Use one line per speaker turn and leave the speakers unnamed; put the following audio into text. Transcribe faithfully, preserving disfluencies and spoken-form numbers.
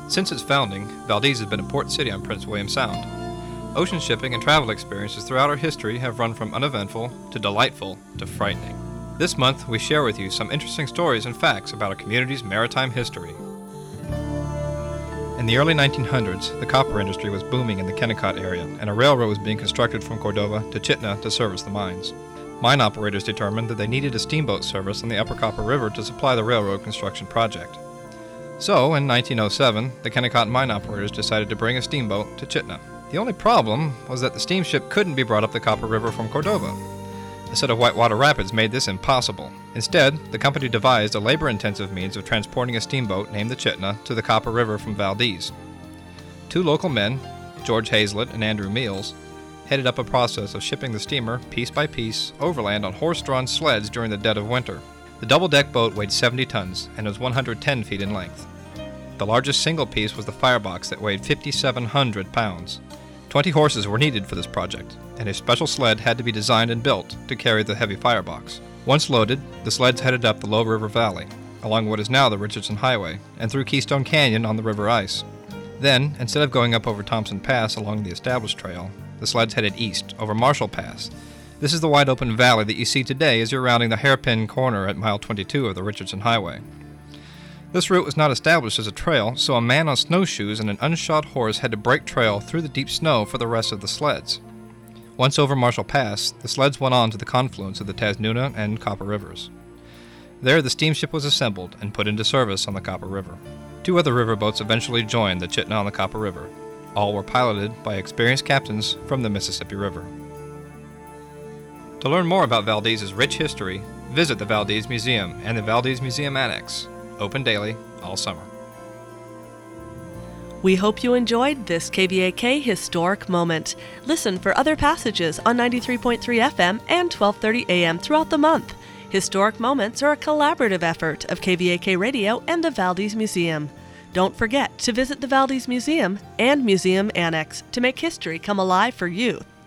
Since its founding, Valdez has been a port city on Prince William Sound. Ocean shipping and travel experiences throughout our history have run from uneventful to delightful to frightening. This month, we share with you some interesting stories and facts about our community's maritime history. In the early nineteen hundreds, the copper industry was booming in the Kennecott area, and a railroad was being constructed from Cordova to Chitna to service the mines. Mine operators determined that they needed a steamboat service on the Upper Copper River to supply the railroad construction project. So, in nineteen oh seven, the Kennecott mine operators decided to bring a steamboat to Chitna. The only problem was that the steamship couldn't be brought up the Copper River from Cordova. A set of whitewater rapids made this impossible. Instead, the company devised a labor-intensive means of transporting a steamboat named the Chitna to the Copper River from Valdez. Two local men, George Hazlett and Andrew Meals, headed up a process of shipping the steamer piece by piece overland on horse-drawn sleds during the dead of winter. The double-deck boat weighed seventy tons and was one hundred ten feet in length. The largest single piece was the firebox that weighed five thousand seven hundred pounds. Twenty horses were needed for this project, and a special sled had to be designed and built to carry the heavy firebox. Once loaded, the sleds headed up the Low River Valley, along what is now the Richardson Highway, and through Keystone Canyon on the river ice. Then, instead of going up over Thompson Pass along the established trail, the sleds headed east over Marshall Pass. This is the wide-open valley that you see today as you're rounding the hairpin corner at mile twenty-two of the Richardson Highway. This route was not established as a trail, so a man on snowshoes and an unshod horse had to break trail through the deep snow for the rest of the sleds. Once over Marshall Pass, the sleds went on to the confluence of the Tasnuna and Copper Rivers. There, the steamship was assembled and put into service on the Copper River. Two other riverboats eventually joined the Chitna on the Copper River. All were piloted by experienced captains from the Mississippi River. To learn more about Valdez's rich history, visit the Valdez Museum and the Valdez Museum Annex, open daily all summer.
We hope you enjoyed this K V A K Historic Moment. Listen for other passages on ninety-three point three F M and twelve thirty A M throughout the month. Historic Moments are a collaborative effort of K V A K Radio and the Valdez Museum. Don't forget to visit the Valdez Museum and Museum Annex to make history come alive for youth.